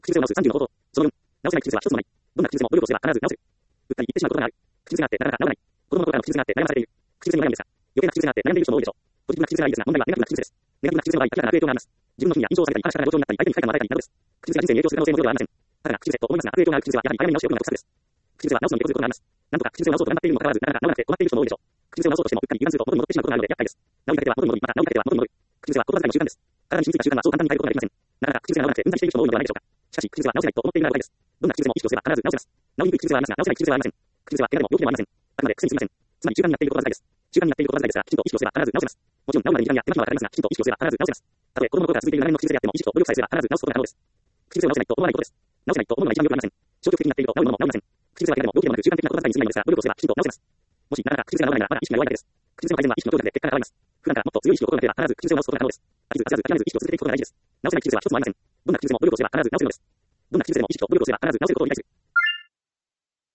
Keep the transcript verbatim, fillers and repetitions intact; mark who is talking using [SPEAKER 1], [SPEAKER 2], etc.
[SPEAKER 1] 口癖を直すさんじゅうの方法。そのよん、直せない口癖は一つもない。どんな口癖も努力をすれば必ず直せる。うっかり言ってしまうことがある。口癖があってなかなか直らない。子供の頃からの口癖があって悩まされている。口癖に悩むんですが、余計な口癖があって悩んでいる人も多いでしょう。ポジティブな口癖はいいですが、問題はネガティブな口癖です。ネガティブな口癖の場合、明らかな悪影響があります。自分の品や印象を下げたり、話からの状況になったり、相手に不快感を与えたりなどです。口癖が人生に影響する可能性もゼロではありません。ただが、口癖と思いますが、悪影響がある口癖はやはり早めに直しておくのが得策です。口癖は直すのに手こずることがあります。なんとか口癖を直そうと頑張っているにもかかわらず、なかなか直らなくて困っている人も多いでしょう。口癖を直そうとしてもうっかり油断すると元に戻ってしまうことがあるので厄介です。直りかけては元に戻り、また直りかけては元に戻る。口癖は言葉遣いの習慣です。体に染みついた習慣はそう簡単に変えることができません。なかなか口癖が直らなくてうんざりしている人も多いのではないでしょうか。しかし、口癖は直せないと思っているならばいいです。どんな口癖も意識をすれば必ず直せます。直りにくい口癖はありますが、直せない口癖はありません。口癖は怪我でも病気でもありません。あくまで癖にすぎません。つまり習慣になっていることわずかいです。習慣になっていることわずかいですが、きちんと意識をすれば必ず直せます。もちろん直るまでに時間や手間暇はかかりますが、きちんと意識をすれば必ず直せます。たとえ子供の頃から続いている長年の口癖であっても、意識と努力さえすれば必ず直すことが可能です。口癖を直せないと思わないことです。直せないと思うのが一番良くありません。消極的になっていると直るものも直りません。口癖は怪我でも病気でもなく習慣的なことわずかいに過ぎないのですが、努力をすればきちんと直せます。もしなかなか口癖が直らないならまだ意識が弱いだけです。口癖の改善は意識の強化で結果が変わります。普段からもっと強い意識を心がければ必ず口癖を直すことが可能です。飽きず焦らず諦めず意識を続けていくことが大事です。直せない口癖は一つもありません。どんな口癖も努力をすれば必ず直せるのです。どんな口癖でも意識と努力をすれば必ず直せることを理解する。